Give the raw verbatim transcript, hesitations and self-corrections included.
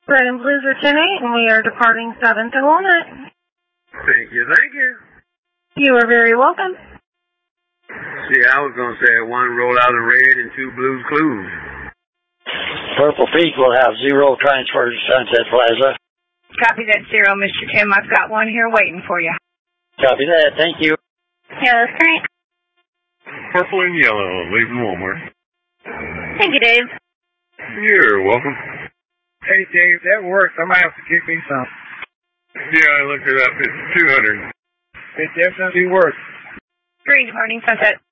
Red and Blues are ten eight, and we are departing seventh and Walnut. Thank you, thank you. You are very welcome. See, I was going to say one roll out of red and two blues clues. Purple Peak will have zero transfers to Sunset Plaza. Copy that, Zero, Mister Tim. I've got one here waiting for you. Copy that. Thank you. Yellow Crank. Purple and yellow, leaving Walmart. Thank you, Dave. You're welcome. Hey, Dave, that works. I might have to kick me some. Yeah, I looked it up. It's two hundred. It definitely works. Three, departing Sunset.